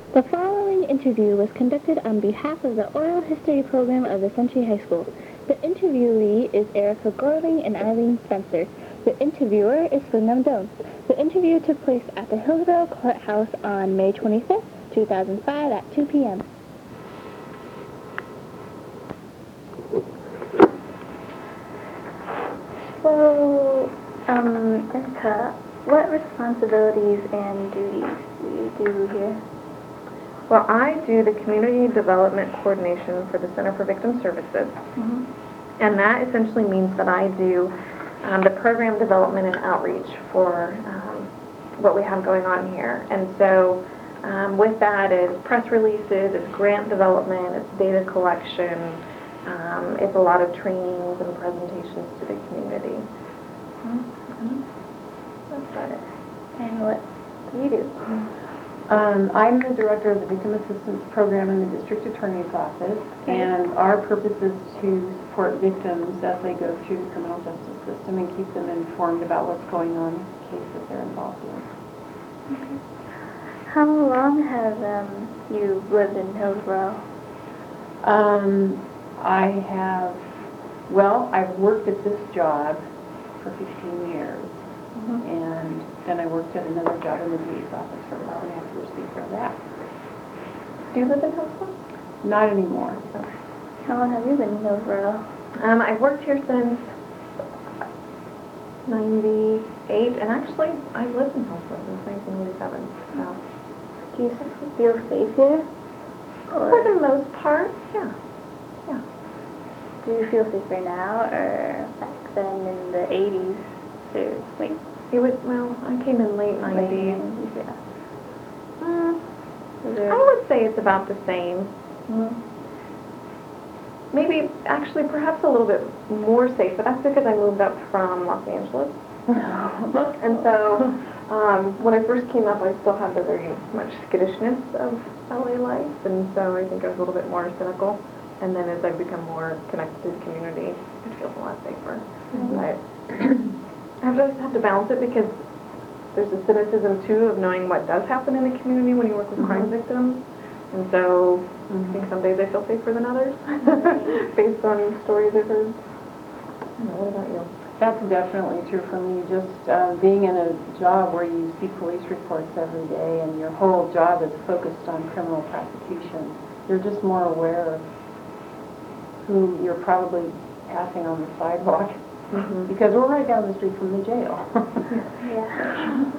The following interview was conducted on behalf of the Oral History program of the Century High School. The interviewee is Erica Gorley and Eileen Spencer. The interviewer is Wyndham Doan. The interview took place at the Hillsborough Courthouse on May 25th, 2005 at 2 p.m. So, Erica, what responsibilities and duties do you do here? Well, I do the Community Development Coordination for the Center for Victim Services, and that essentially means that I do the program development and outreach for what we have going on here. And so with that is press releases, it's grant development, it's data collection, it's a lot of trainings and presentations to the community. That's about it. And what do you do? I'm the director of the Victim Assistance Program in the District Attorney's Office, and our purpose is to support victims as they go through the criminal justice system and keep them informed about what's going on in the case that they're involved in. Okay. How long have you lived in Hillsborough? I've worked at this job for 15 years. And then I worked at another job in the DA's office for about 1.5 years before that. Do you live in Hillsborough? Not anymore. Okay. How long have you been in Hillsborough? I've worked here since 98, and actually I've lived in Hillsborough since 1987. So. Do you feel safe here? For the most part, yeah. Do you feel safer now or back then in the 80s? Wait. I came in late 90s. Yeah. I would say it's about the same. Maybe, actually, perhaps a little bit more safe, but that's because I moved up from Los Angeles. And so, when I first came up, I still had the very much skittishness of LA life, and so I think I was a little bit more cynical. And then as I've become more connected to the community, it feels a lot safer. But I have to balance it because there's a cynicism, too, of knowing what does happen in the community when you work with crime victims. And so I think some days I feel safer than others based on stories I've heard. What about you? That's definitely true for me. Just being in a job where you see police reports every day and your whole job is focused on criminal prosecution, you're just more aware of who you're probably passing on the sidewalk. Because we're right down the street from the jail. Yeah.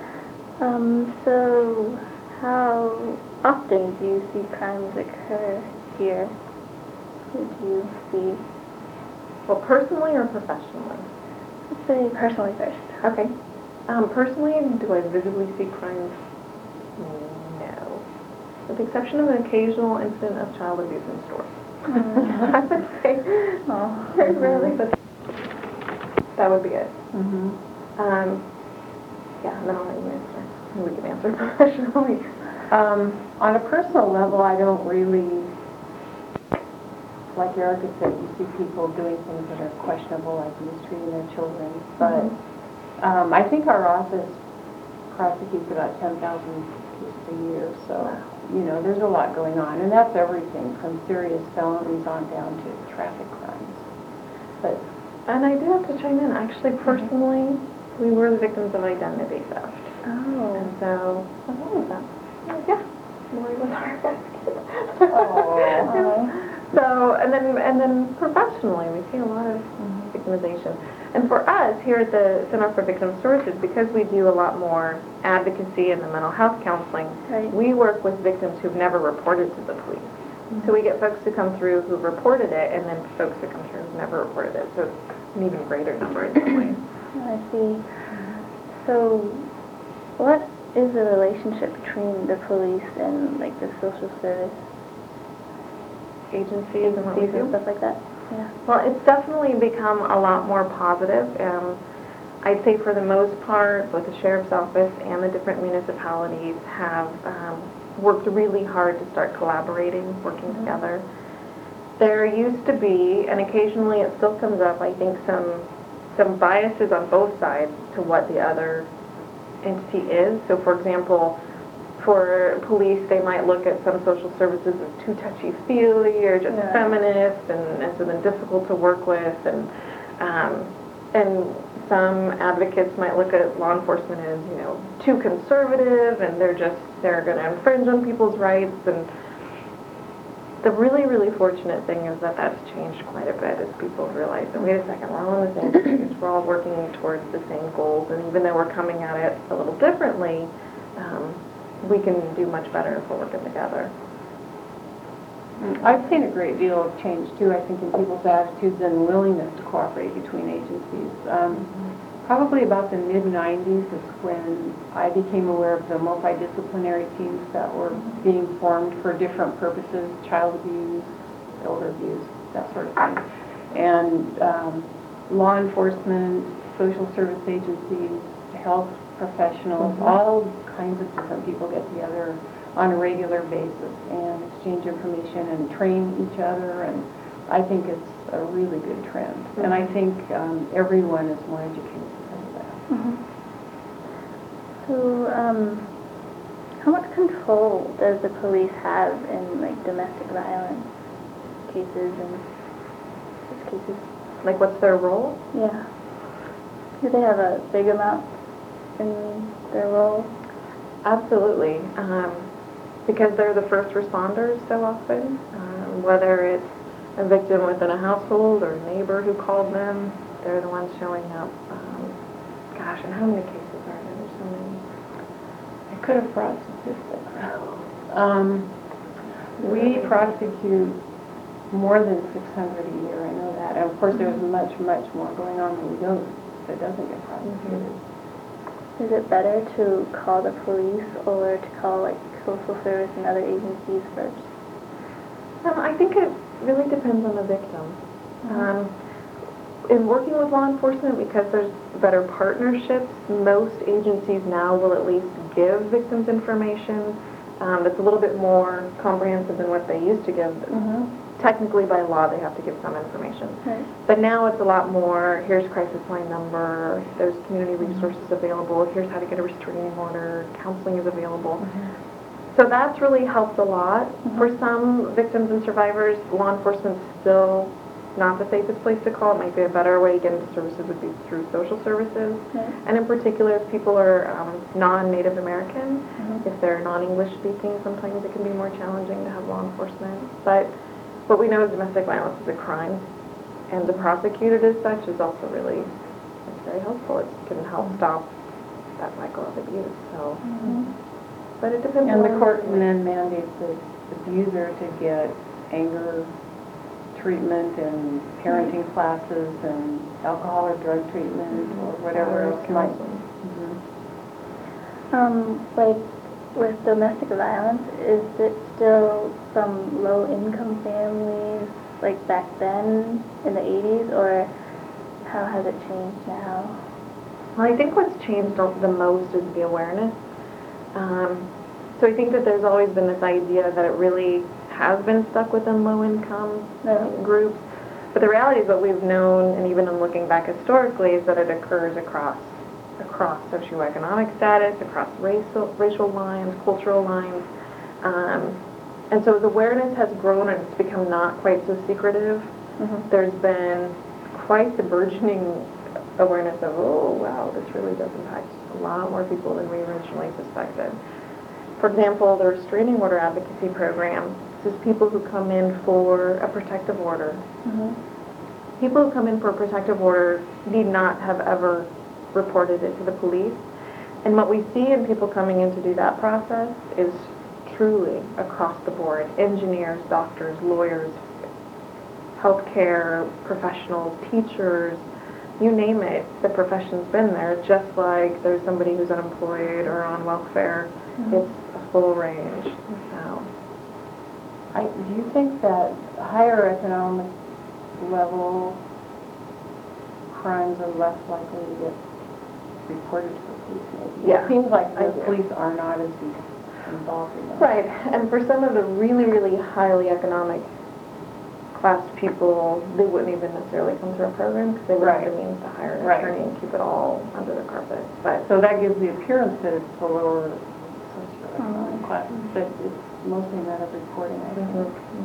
So how often do you see crimes occur here? Who do you see? Well, personally or professionally? Let's say personally first. Okay. Personally, do I visibly see crimes? No. With the exception of an occasional incident of child abuse in stores. I would say very rarely, but that would be it. Yeah, and then I'll let you answer. We can answer professionally. On a personal level, I don't really, like Erica said, you see people doing things that are questionable, like mistreating their children. But I think our office prosecutes about 10,000 cases a year, so there's a lot going on, and that's everything from serious felonies on down to traffic crimes. And I do have to chime in. Actually, personally, we were the victims of identity theft. Oh. And so, what was that? Yeah. Lori was our basket. So, and then professionally, we see a lot of victimization. And for us, here at the Center for Victim Services, because we do a lot more advocacy and the mental health counseling, we work with victims who've never reported to the police. So we get folks who come through who've reported it, and then folks who come through who've never reported it. So it's an even greater number in some ways. I see. So what is the relationship between the police and like the social service agencies and stuff like that? Yeah. Well, it's definitely become a lot more positive. I'd say for the most part, both the sheriff's office and the different municipalities have worked really hard to start collaborating, working together. There used to be, and occasionally it still comes up, I think some biases on both sides to what the other entity is. So, for example, for police, they might look at some social services as too touchy-feely or just feminist and so then difficult to work with. And some advocates might look at law enforcement as, you know, too conservative and they're going to infringe on people's rights. And the really, really fortunate thing is that that's changed quite a bit as people realize that, wait a second, we're all on the same page, we're all working towards the same goals, and even though we're coming at it a little differently, we can do much better if we're working together. I've seen a great deal of change, too, I think, in people's attitudes and willingness to cooperate between agencies. Probably about the mid-'90s is when I became aware of the multidisciplinary teams that were being formed for different purposes, child abuse, elder abuse, that sort of thing. And law enforcement, social service agencies, health professionals, all kinds of different people get together on a regular basis and exchange information and train each other, and I think it's a really good trend. And I think everyone is more educated because of that. So, how much control does the police have in, like, domestic violence cases and such cases? Like, what's their role? Yeah. Do they have a big amount in their role? Absolutely. Because they're the first responders so often, whether it's a victim within a household or a neighbor who called them, they're the ones showing up. Gosh, and how many cases are there? There's so many. I could have brought statistics. We prosecute more than 600 a year, I know that. And of course, there's much, much more going on that doesn't get prosecuted. Is it better to call the police or to call, like, social service and other agencies first? I think it really depends on the victim. In working with law enforcement, because there's better partnerships, most agencies now will at least give victims information that's a little bit more comprehensive than what they used to give. Technically, by law, they have to give some information. Right. But now it's a lot more, here's crisis line number, there's community resources available, here's how to get a restraining order, counseling is available. So that's really helped a lot. For some victims and survivors, law enforcement's still not the safest place to call. It might be a better way to get into services would be through social services. And in particular, if people are non-Native American, if they're non-English speaking, sometimes it can be more challenging to have law enforcement. But what we know is domestic violence is a crime, and to prosecute it as such is also really, it's very helpful. It can help stop that cycle of abuse. So. But it depends And on the court then mandates the abuser to get anger treatment and parenting classes and alcohol or drug treatment or whatever else might. Like, with domestic violence, is it still some low-income families, like back then in the 80s, or how has it changed now? Well, I think what's changed the most is the awareness. So I think that there's always been this idea that it really has been stuck within low-income groups. But the reality is what we've known, and even in looking back historically, is that it occurs across socioeconomic status, across racial lines, cultural lines. And so as awareness has grown and it's become not quite so secretive, there's been quite the burgeoning awareness of, oh, wow, this really does impact a lot more people than we originally suspected. For example, the restraining order advocacy program, this is people who come in for a protective order. People who come in for a protective order need not have ever reported it to the police. And what we see in people coming in to do that process is truly across the board. Engineers, doctors, lawyers, healthcare professionals, teachers, you name it, the profession's been there, just like there's somebody who's unemployed or on welfare. It's a full range. So, Do you think that higher economic level crimes are less likely to get reported to the police? Maybe? Yeah. It seems like the police are not as involved in that. Right, and for some of the really, really highly economic classed people, they wouldn't even necessarily come through a program because they wouldn't have the means to hire an attorney and keep it all under the carpet. But so that gives the appearance that it's a lower socioeconomic. class, but it's mostly a matter of reporting, I think.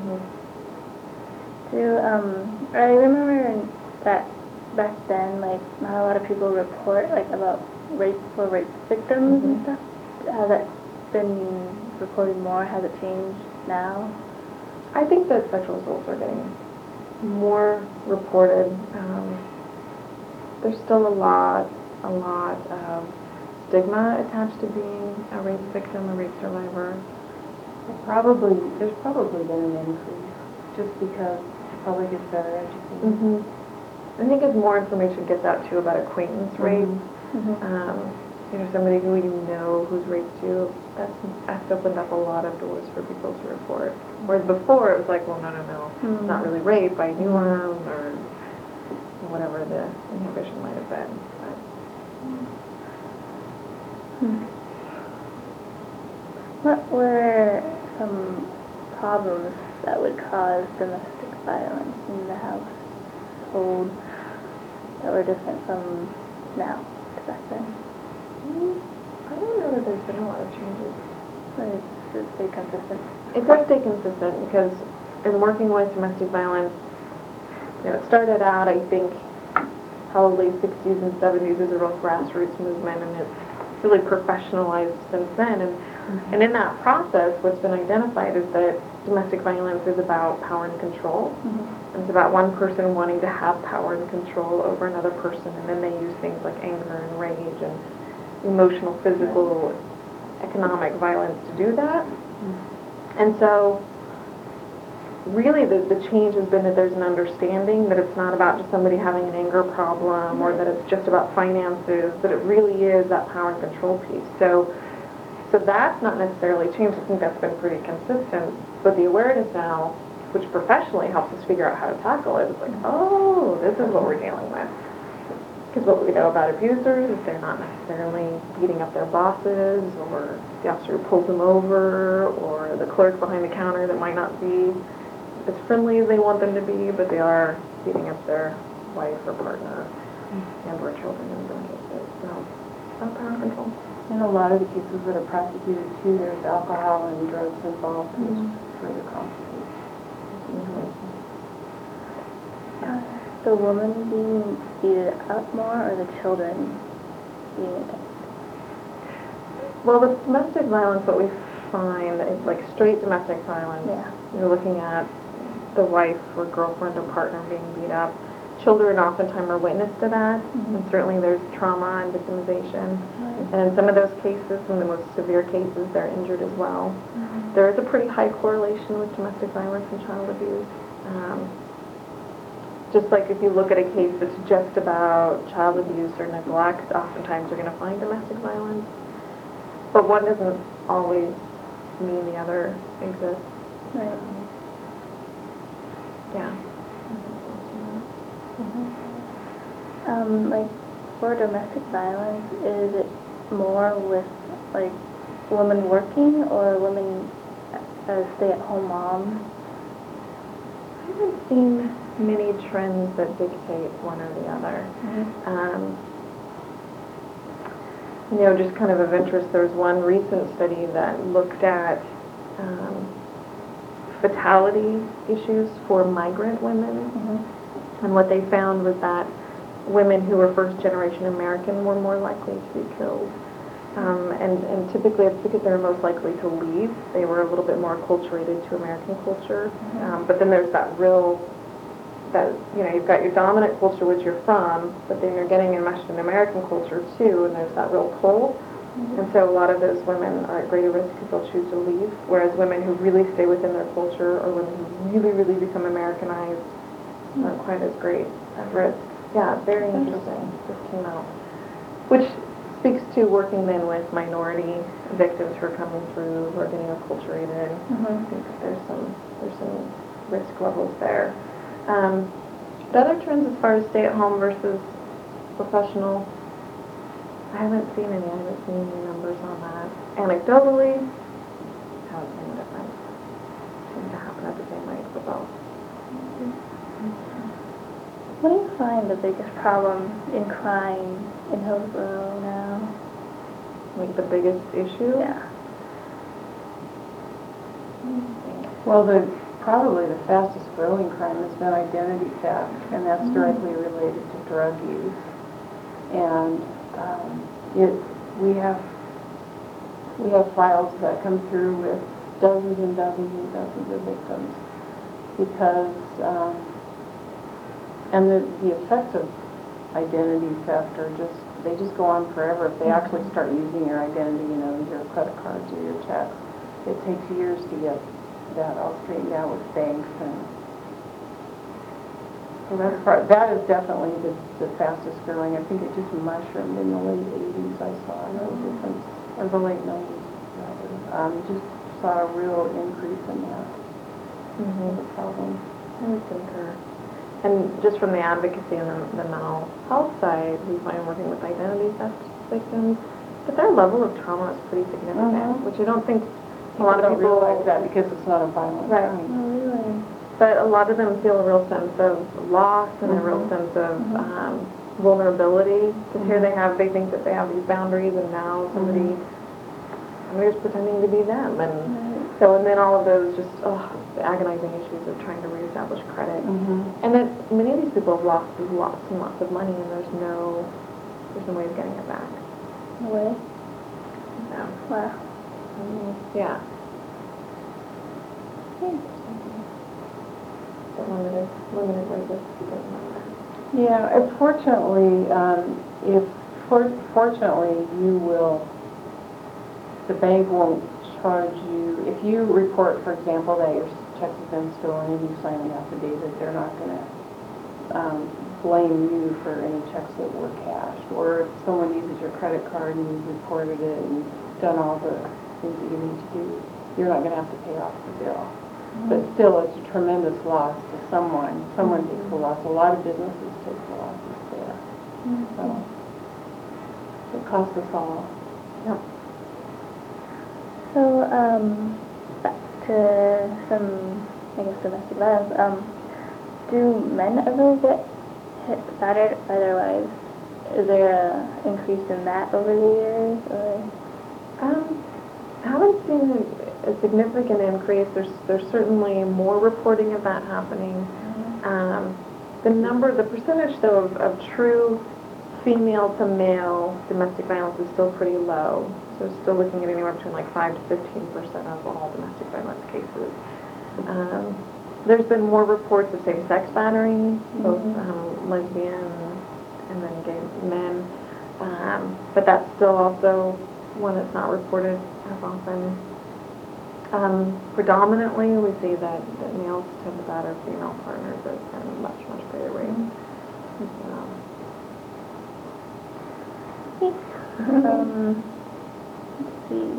I remember that back then, like, not a lot of people report, like, about rape victims and stuff. Has that been reported more? Has it changed now? I think that sexual assaults are getting more reported. There's still a lot of stigma attached to being a rape victim, a rape survivor. There's probably been an increase, just because the public is better educated. I think as more information gets out too about acquaintance rape, somebody who you know who's raped you, that's opened up a lot of doors for people to report. Whereas before it was like, well, no, it's not really rape, I knew him, or whatever the inhibition might have been. What were some problems that would cause domestic violence in the household that were different from now to back then? I don't know that there's been a lot of changes. It stay consistent. It does stay consistent because in working with domestic violence, it started out, I think, probably 60s and 70s as a real grassroots movement, and it's really professionalized since then. And in that process, what's been identified is that domestic violence is about power and control. And it's about one person wanting to have power and control over another person, and then they use things like anger and rage and emotional, physical, economic violence to do that. And so really the change has been that there's an understanding that it's not about just somebody having an anger problem or that it's just about finances, but it really is that power and control piece. So that's not necessarily changed. I think that's been pretty consistent. But the awareness now, which professionally helps us figure out how to tackle it, is like, oh, this is what we're dealing with. Because what we know about abusers is they're not necessarily beating up their bosses, or the officer who pulls them over, or the clerk behind the counter that might not be as friendly as they want them to be, but they are beating up their wife or partner and or children in some cases. So it's not power control. In a lot of the cases that are prosecuted too, there's alcohol and drugs involved, which further complicates the situation. The woman being beaten up more, or the children being attacked? Well, with domestic violence, what we find is like straight domestic violence. You're looking at the wife or girlfriend or partner being beat up. Children oftentimes are witness to that, and certainly there's trauma and victimization. And in some of those cases, some of the most severe cases, they're injured as well. There is a pretty high correlation with domestic violence and child abuse. Just like if you look at a case that's just about child abuse or neglect, oftentimes you're going to find domestic violence. But one doesn't always mean the other exists. Right. Yeah. Like, for domestic violence, is it more with, like, women working or women as stay-at-home moms? I haven't seen many trends that dictate one or the other. Just kind of interest, there was one recent study that looked at fatality issues for migrant women. And what they found was that women who were first-generation American were more likely to be killed. And typically it's because they're most likely to leave. They were a little bit more acculturated to American culture. But then there's you've got your dominant culture, which you're from, but then you're getting enmeshed in American culture too, and there's that real pull. And so a lot of those women are at greater risk because they'll choose to leave, whereas women who really stay within their culture or women who really, really become Americanized aren't quite as great at risk. Yeah, very interesting. This came out. Which speaks to working then with minority victims who are coming through, who are getting acculturated. I think there's some risk levels there. The other trends as far as stay-at-home versus professional, I haven't seen any. I haven't seen any numbers on that. Anecdotally, I haven't seen a difference. Seems to happen at the same rate for both. What do you find the biggest problem in crime in Hillsborough now? Like the biggest issue? Yeah. Well, probably the fastest growing crime has been identity theft, and that's directly related to drug use. And we have files that come through with dozens and dozens and dozens of victims because, and the effects of identity theft are they just go on forever. If they actually start using your identity, your credit cards or your checks, it takes years to get that all straightened out with banks. And so that is definitely the fastest growing. I think it just mushroomed in the late 80s. I saw no difference, or the late 90s rather. Just saw a real increase in that problem. I would concur. And just from the advocacy and the mental health side, we find working with identity theft victims that their level of trauma is pretty significant, which I don't think a lot of people realize that because it's not a violent crime. Oh, really? But a lot of them feel a real sense of loss and a real sense of vulnerability. Because here they think that they have these boundaries, and now somebody's pretending to be them. And so, and then all of those just, the agonizing issues of trying to reestablish credit. And that many of these people have lost lots and lots of money, and there's no way of getting it back. No way? No. Wow. Yeah. But limited ways of getting money back. Yeah, fortunately, the bank won't charge you, if you report, for example, that your checks have been stolen and you sign an affidavit, they're not going to blame you for any checks that were cashed. Or if someone uses your credit card and you've reported it and done all the things that you need to do, you're not going to have to pay off the bill. But still, it's a tremendous loss to someone. Someone takes the loss. A lot of businesses take the losses there. So it costs us all. Yep. So, back to some, I guess, domestic violence. Do men ever get battered by their wives? Is there an increase in that over the years, or? I haven't seen a significant increase. There's certainly more reporting of that happening. The percentage though of true female to male domestic violence is still pretty low. So still looking at anywhere between like 5 to 15% of all domestic violence cases. There's been more reports of same-sex battery, both lesbian and then gay men. But that's still also one that's not reported as often. Predominantly, we see that males tend to batter female partners at a much, much greater rate. Let's see.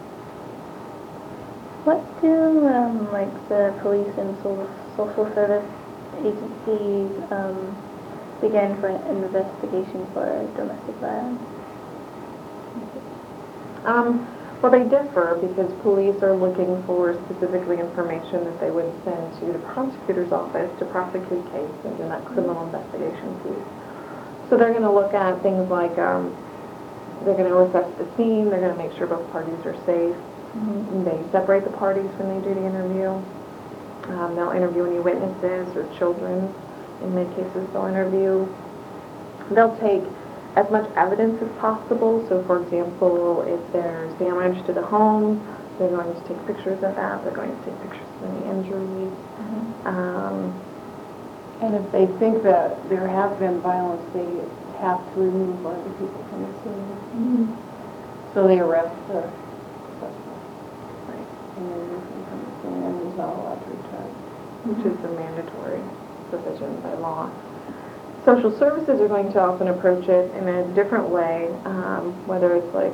What do like the police and social service agencies begin for an investigation for domestic violence? Well, they differ because police are looking for specifically information that they would send to the prosecutor's office to prosecute case and do that criminal investigation piece. So they're going to look at things like they're going to assess the scene, they're going to make sure both parties are safe. They separate the parties when they do the interview. They'll interview any witnesses or children. In many cases, they'll interview. They'll take as much evidence as possible. So, for example, if there's damage to the home, they're going to take pictures of that. They're going to take pictures of any injuries. And if they think that there has been violence, they have to remove one of the people from the scene. So they arrest the suspect. And then remove him from the scene, and he's not allowed to return. Which is a mandatory provision by law. Social services are going to often approach it in a different way, whether it's like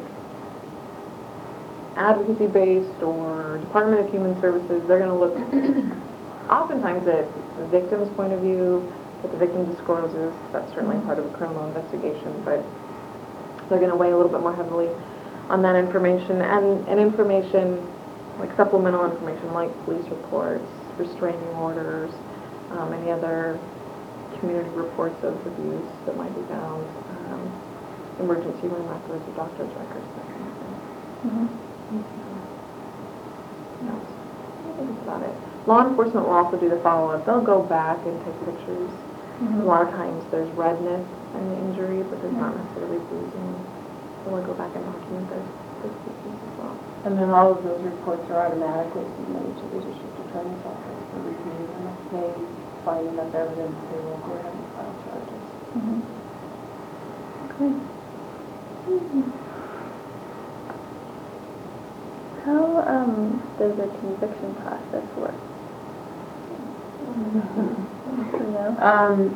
advocacy-based or Department of Human Services. They're going to look oftentimes at the victim's point of view, what the victim discloses. That's certainly part of a criminal investigation, but they're going to weigh a little bit more heavily on that information and information like supplemental information like police reports, restraining orders, any other community reports of abuse that might be found, emergency room records, or doctor's records, that kind of thing. about it. Law enforcement will also do the follow-up. They'll go back and take pictures. A lot of times there's redness in the injury, but there's not necessarily bruising. So we'll go back and document those pieces as well. And then all of those reports are automatically submitted to the district attorney's office for review. And if they find enough evidence, they will go ahead and file charges. Okay. How does the conviction process work? You know?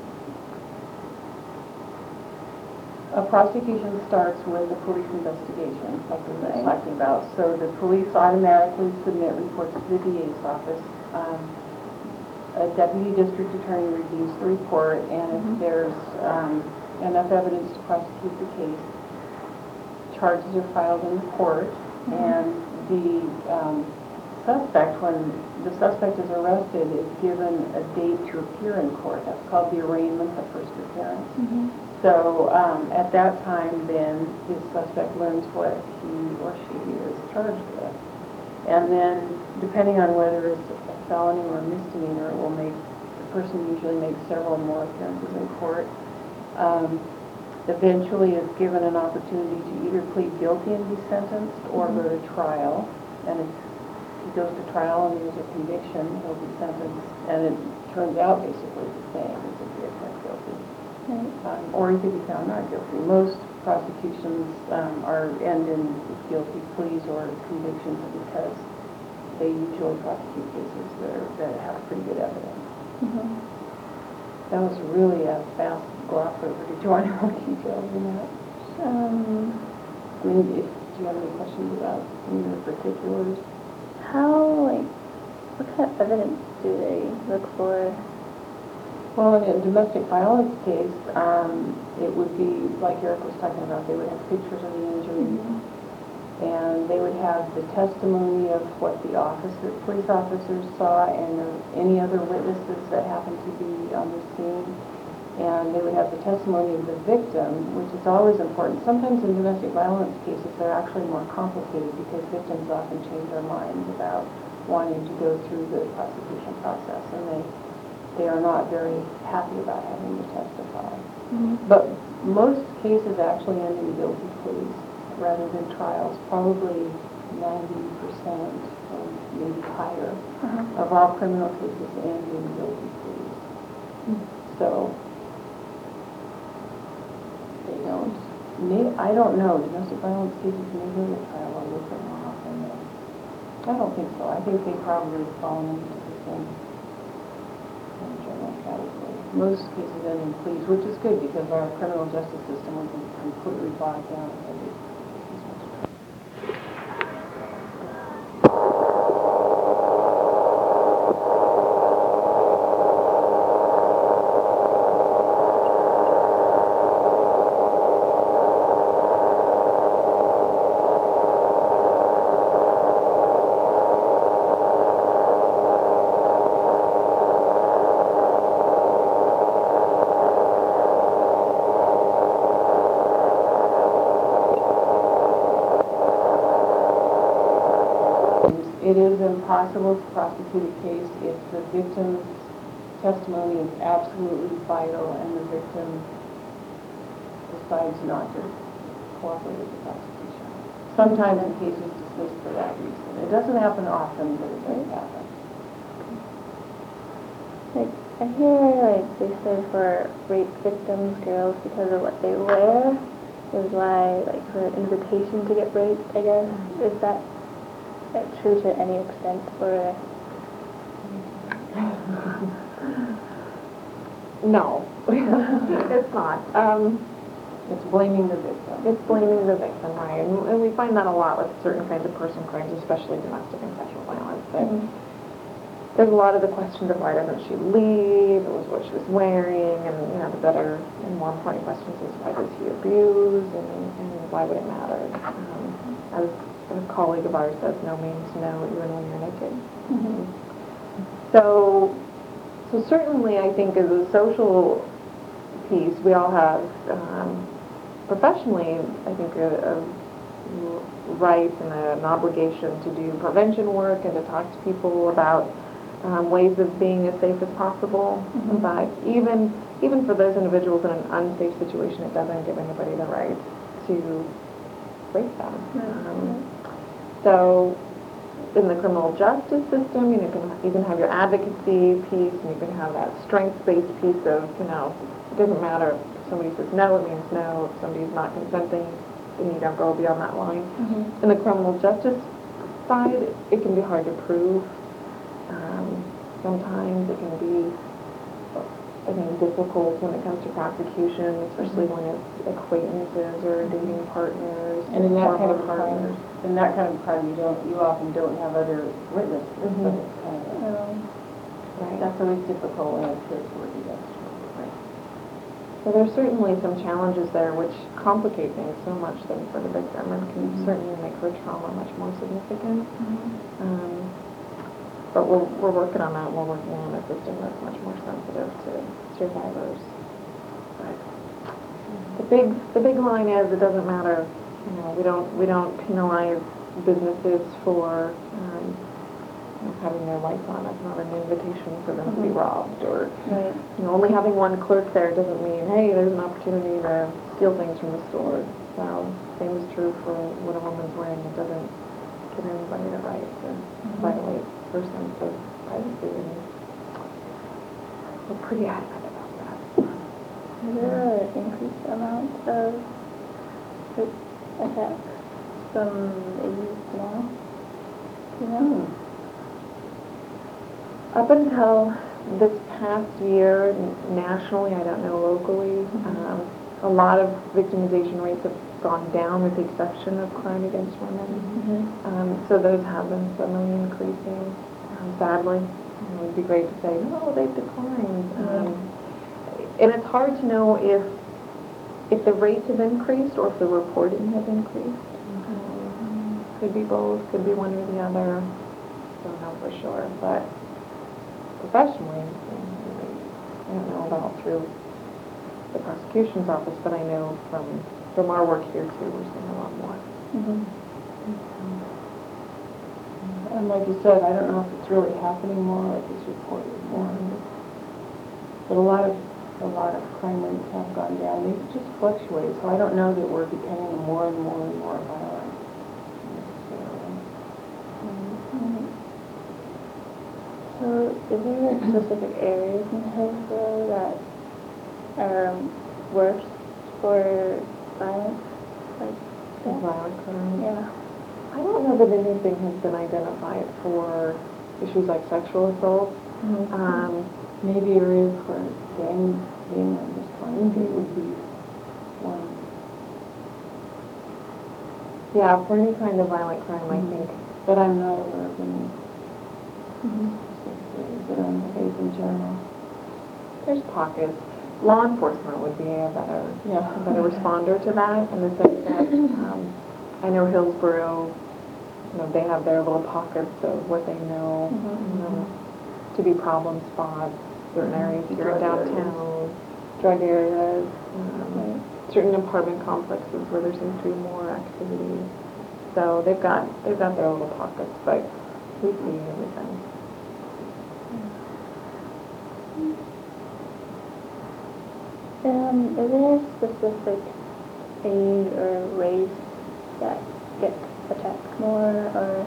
A prosecution starts with a police investigation, like we were talking about. So the police automatically submit reports to the DA's office. A deputy district attorney reviews the report, and if there's enough evidence to prosecute the case, charges are filed in the court, and the suspect, when the suspect is arrested, is given a date to appear in court. That's called the arraignment, the first appearance. So at that time, then, the suspect learns what he or she is charged with. And then, depending on whether it's a felony or a misdemeanor, the person usually makes several more appearances in court. Eventually is given an opportunity to either plead guilty and be sentenced or go to trial. And if he goes to trial and there's a conviction, he'll be sentenced. And it turns out basically the same as if he had pled guilty. Or he could be found not guilty. Most prosecutions end in guilty pleas or convictions because they usually prosecute cases that have pretty good evidence. That was really a fast gloss over. Did you want more details in that? I mean, do you have any questions about any of the particulars? What kind of evidence do they look for? Well, in a domestic violence case, it would be, like Eric was talking about, they would have pictures of the injury, and they would have the testimony of what the police officers saw, and any other witnesses that happened to be on the scene. And they would have the testimony of the victim, which is always important. Sometimes in domestic violence cases, they're actually more complicated because victims often change their minds about wanting to go through the prosecution process, and they are not very happy about having to testify. But most cases actually end in guilty pleas rather than trials. Probably 90% or maybe higher of all criminal cases end in guilty pleas. So they don't. I don't know. Domestic violence cases may go to trial a little bit more often. I don't think so. I think they probably fall into the same general category. Most cases end in pleas, which is good because our criminal justice system would be completely bogged down if they did. It is impossible to prosecute a case if the victim's testimony is absolutely vital and the victim decides not to cooperate with the prosecution. Sometimes the case is dismissed for that reason. It doesn't happen often, but it does happen. I hear they say for rape victims, girls, because of what they wear, is why for an invitation to get raped, I guess. Is that true to any extent, or? No, it's not. It's blaming the victim. It's blaming the victim, right? And we find that a lot with certain kinds of person crimes, especially domestic and sexual violence. But there's a lot of the questions of why doesn't she leave? It was what she was wearing, and the better and more important questions is why does he abuse, and why would it matter? As a colleague of ours says, no means no, even when you're naked. So certainly, I think as a social piece, we all have, professionally, I think a rights and an obligation to do prevention work and to talk to people about ways of being as safe as possible. But even for those individuals in an unsafe situation, it doesn't give anybody the right to rape them. So in the criminal justice system, you can have your advocacy piece, and you can have that strengths-based piece of, it doesn't matter if somebody says no, it means no. If somebody's not consenting, then you don't go beyond that line. In the criminal justice side, it can be hard to prove. Sometimes it can be, difficult when it comes to prosecution, especially when it's acquaintances or dating partners. And in that kind of partners. crime, you often don't have other witnesses. But it's kind of Right. that's always difficult when it's kids working against you. Right. So there's certainly some challenges there which complicate things so much then for the victim and can certainly make her trauma much more significant. But we're working on that, and we're working on a system that's much more sensitive to survivors. But the big line is, it doesn't matter. We don't penalize businesses for having their lights on. It's not an invitation for them to be robbed, or only having one clerk there doesn't mean, hey, there's an opportunity to steal things from the store. So same is true for what a woman's wearing. It doesn't give anybody the right to violate her sense of privacy, and we're pretty adamant about that. Is there an increased amount of rape attacks from the youth now? Do you know? Up until this past year, nationally, I don't know locally, a lot of victimization rates have gone down with the exception of crime against women. So those have been suddenly increasing, sadly. It would be great to say, no, they've declined. And it's hard to know if the rates have increased or if the reporting has increased. Could be both, could be one or the other. Don't know for sure. But professionally, I don't know about through the prosecution's office, but I know from our work here too, we're seeing a lot more. And like you said, I don't know if it's really happening more, like it's reported more. But a lot of crime rates have gone down. They just fluctuate, so I don't know that we're becoming more and more and more violent necessarily. So is there specific areas in Hillsborough that are worse for violence? Like that? Violent crime? Yeah. I don't know that anything has been identified for issues like sexual assault. Maybe areas where gang members would be one. Yeah, for any kind of violent crime, I think. But I'm not aware of any specific areas that are on the case in general. There's pockets. Law enforcement would be a better responder to that, in the sense that I know Hillsborough, they have their little pockets of what they know to be problem spots, certain areas here in downtown, drug areas, certain apartment complexes where there seems to be more activity. So they've got their little pockets, but we see everything. Is there a specific age or race that gets attacked more, or?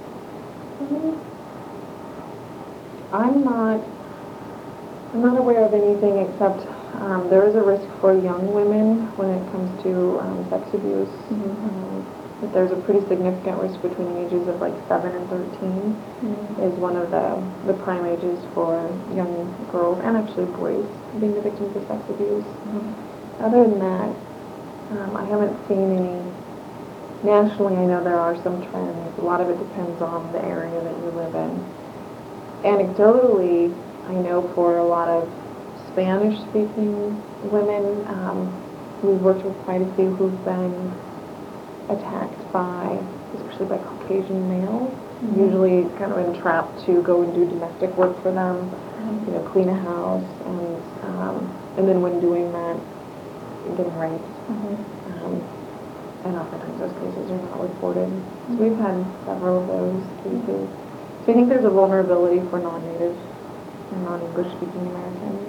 I'm not aware of anything except there is a risk for young women when it comes to sex abuse. But there's a pretty significant risk between the ages of like 7 and 13 is one of the prime ages for young girls and actually boys being the victims of sex abuse. Other than that, I haven't seen any. Nationally, I know there are some trends. A lot of it depends on the area that you live in. Anecdotally, I know for a lot of Spanish-speaking women, we've worked with quite a few who've been attacked especially by Caucasian males, usually kind of entrapped to go and do domestic work for them, clean a house, and then when doing that, getting raped. and oftentimes those cases are not reported. So we've had several of those cases. So I think there's a vulnerability for non-native and non-English speaking Americans.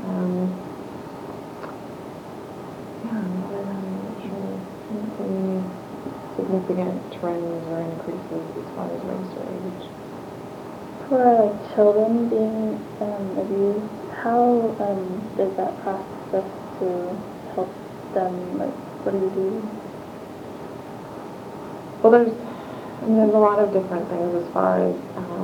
Yeah, I'm not really sure if any significant trends or increases as far as race or age. For like children being abused, how does that process to help them? Like, what do you do? Well, there's a lot of different things as far as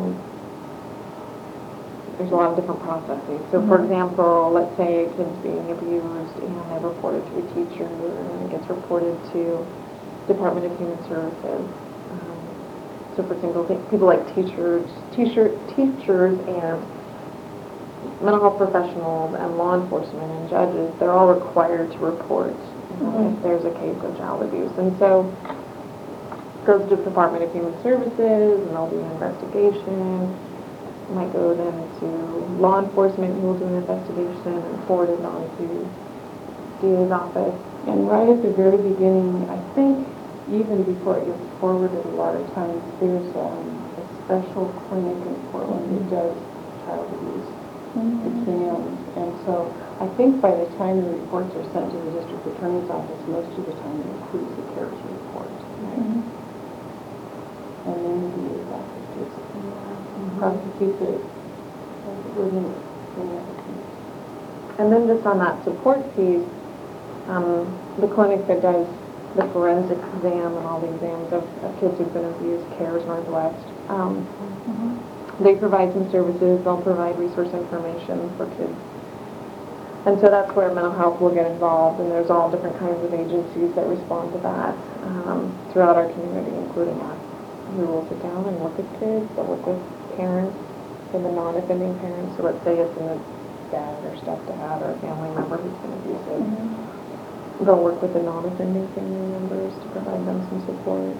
there's a lot of different processes. So, for example, let's say a kid's being abused and they're reported to a teacher, and it gets reported to Department of Human Services. So, for example, people like teachers and mental health professionals and law enforcement and judges, they're all required to report if there's a case of child abuse. And so it goes to the Department of Human Services, and there'll be an investigation. It might go then to law enforcement, who will do an investigation and forward it on to DA's office. And right at the very beginning, I think, even before it gets forwarded, a lot of times there's a special clinic in Portland that does child abuse exams. And so I think by the time the reports are sent to the district attorney's office, most of the time it includes the CARES report. Right? And then the DA's office takes it from there, prosecutes it within any other case. And then just on that support piece, the clinic that does the forensic exam and all the exams of kids who've been abused, CARES Northwest, they provide some services. They'll provide resource information for kids. And so that's where mental health will get involved, and there's all different kinds of agencies that respond to that throughout our community, including us. We will sit down and work with kids. They'll work with parents and the non-offending parents. So let's say it's in a dad or stepdad or a family member who's been abusive. They'll work with the non-offending family members to provide them some support.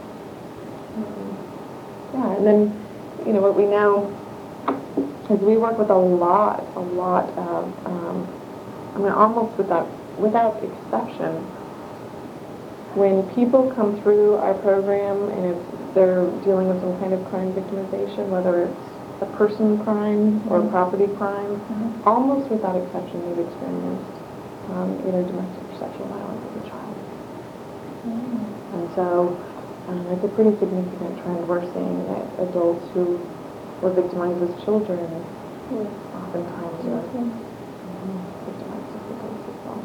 Yeah, and then, you know, what we know is we work with a lot of, I mean, almost without exception, when people come through our program and they're dealing with some kind of crime victimization, whether it's a person crime or a property crime, almost without exception we've experienced either domestic or sexual violence as a child. And so it's a pretty significant trend we're seeing that adults who were victimized as children oftentimes are victimized as adults as well.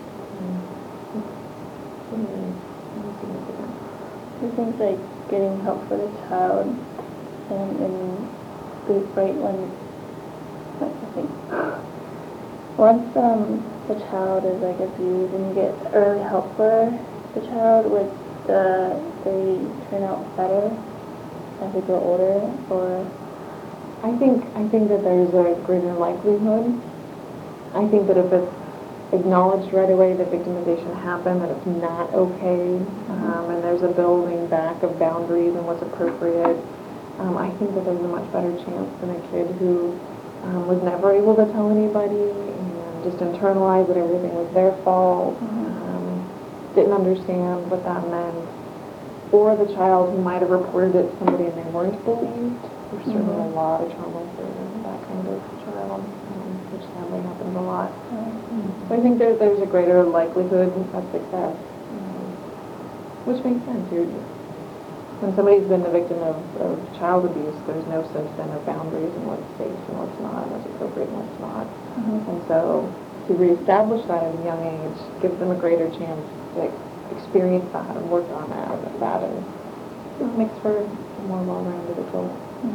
It's really significant. I think like getting help for the child and right when I think once the child is like abused and you get early help for the child, would they turn out better as they grow older? Or I think that there's a greater likelihood. I think that if it's acknowledged right away that victimization happened, that it's not okay, and there's a building back of boundaries and what's appropriate, I think that there's a much better chance than a kid who was never able to tell anybody and just internalized that everything was their fault, didn't understand what that meant, or the child who might have reported it to somebody and they weren't believed. There's certainly a lot of trauma for that kind of child, which sadly happens a lot. So I think there's a greater likelihood of success, which makes sense. When somebody's been the victim of child abuse, there's no sense then of boundaries and what's safe and what's not, and what's appropriate and what's not. And so to reestablish that at a young age gives them a greater chance to experience that and work on that, and it makes for a more well-rounded adult.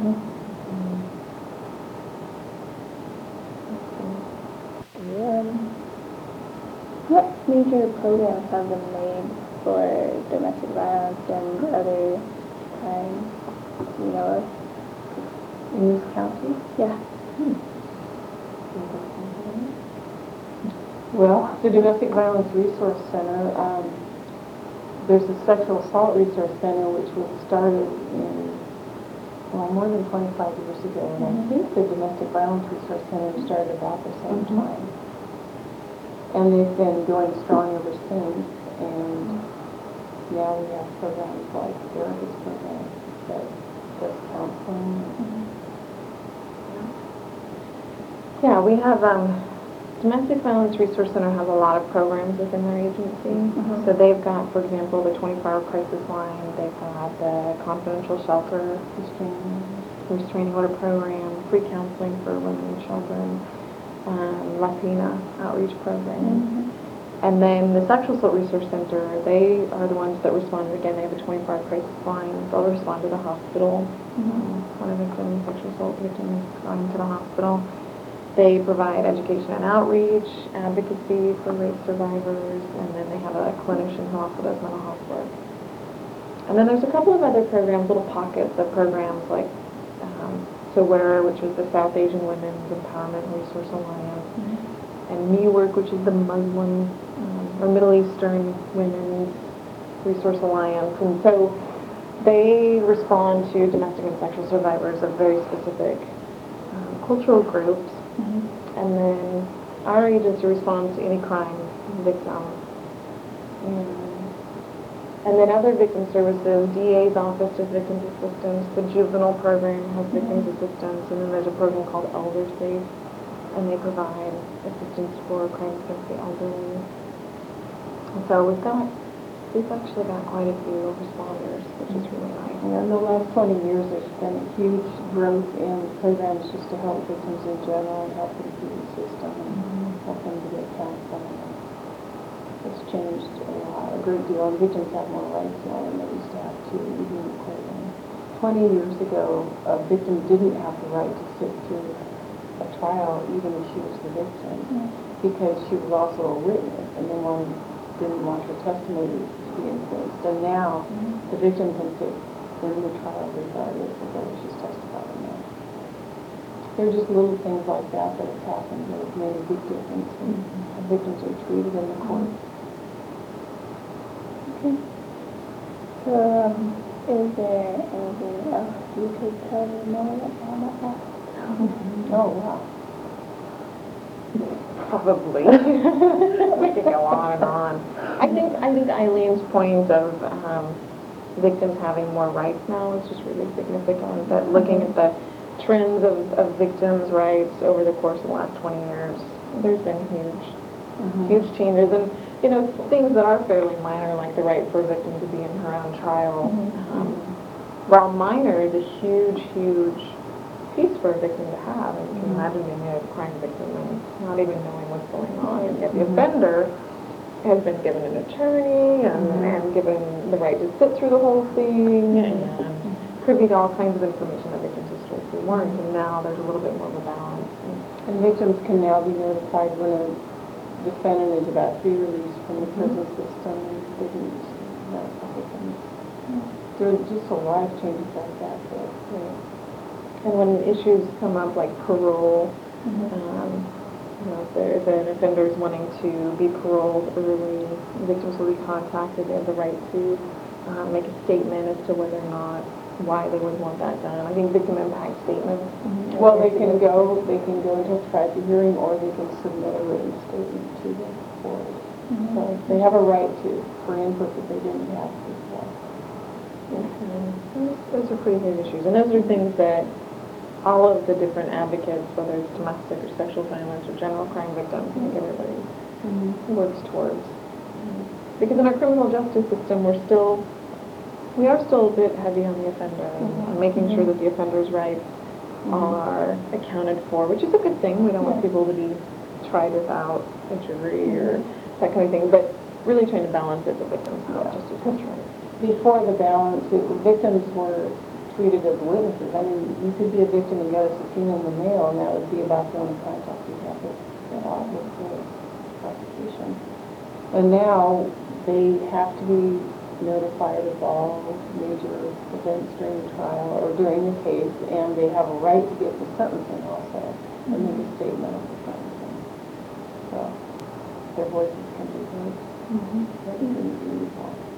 What major programs have been made for domestic violence and other crimes, you know, In this county? Yeah. Well, the Domestic Violence Resource Center, there's a Sexual Assault Resource Center which was started more than 25 years ago, and I think the Domestic Violence Resource Center started about the same time. And they've been going strong ever since, and now we have programs like Erica's program that does counseling. Yeah, we have, Domestic Violence Resource Center has a lot of programs within their agency. So they've got, for example, the 24-hour crisis line, they've got the confidential shelter restraining order program, free counseling for women and children, Latina outreach program. And then the Sexual Assault Resource Center, they are the ones that respond. Again, they have a 24-hour crisis line. They'll respond to the hospital. When a victim, sexual assault victim is going to the hospital. They provide education and outreach, advocacy for rape survivors, and then they have a clinician who also does mental health work. And then there's a couple of other programs, little pockets of programs like SOWER, which is the South Asian Women's Empowerment Resource Alliance, and MeWork, which is the Muslim or Middle Eastern Women's Resource Alliance. And so they respond to domestic and sexual survivors of very specific cultural groups. And then our agency responds to any crime victim. And then other victim services, DA's office does victims assistance, the juvenile program has victims assistance, and then there's a program called Elder Safe, and they provide assistance for crimes against the elderly. And so we've actually got quite a few responders, which is really nice. In the last 20 years, there's been a huge growth in programs just to help victims in general and help them through the system and help them to get counseling. It's changed a great deal, and victims have more rights now than they used to have too, even in the courtroom. 20 years ago, a victim didn't have the right to sit through a trial, even if she was the victim, because she was also a witness, and no one didn't want her testimony to be influenced. And now, the victim can sit in the trial regardless of whether she's testified or not. There are just little things like that that have happened that have made a big difference when victims are treated in the court. Okay. So, is there anything else you could tell me more about that? Oh, wow. Probably. We could go on and on. I think Eileen's point of victims having more rights now is just really significant. That looking at the trends of victims' rights over the course of the last 20 years, there's been huge changes. And things that are fairly minor, like the right for a victim to be in her own trial, while minor, is a huge piece for a victim to have. And you can imagine being a crime victim and not even knowing what's going on. And yet the offender has been given an attorney and given the right to sit through the whole thing and privy to all kinds of information that victims historically weren't. And now there's a little bit more of a balance. And victims can now be notified when a defendant is about to be released from the prison system. They can notify victims. There are just a lot of changes like that. And when issues come up like parole, if there's an offender is wanting to be paroled early, victims will be contacted. They have the right to make a statement as to whether or not why they would want that done. I think victim impact statements. Well, they can go and testify at the hearing, or they can submit a written statement to the court. So they have a right for input that they didn't have before. Those are pretty big issues, and those are things that all of the different advocates, whether it's domestic or sexual violence or general crime victims, I think everybody works towards. Because in our criminal justice system, we are still a bit heavy on the offender and making sure that the offender's rights are accounted for, which is a good thing. We don't want people to be tried without a jury or that kind of thing, but really trying to balance it the victims have justice system. Before the balance, the victims were treated as witnesses. I mean, you could be a victim and get a subpoena in the mail, and that would be about the only contact you have with the prosecution. And now they have to be notified of all major events during the trial or during the case, and they have a right to get the sentencing also and make a statement of the sentencing. So their voices can be heard. That's pretty beautiful.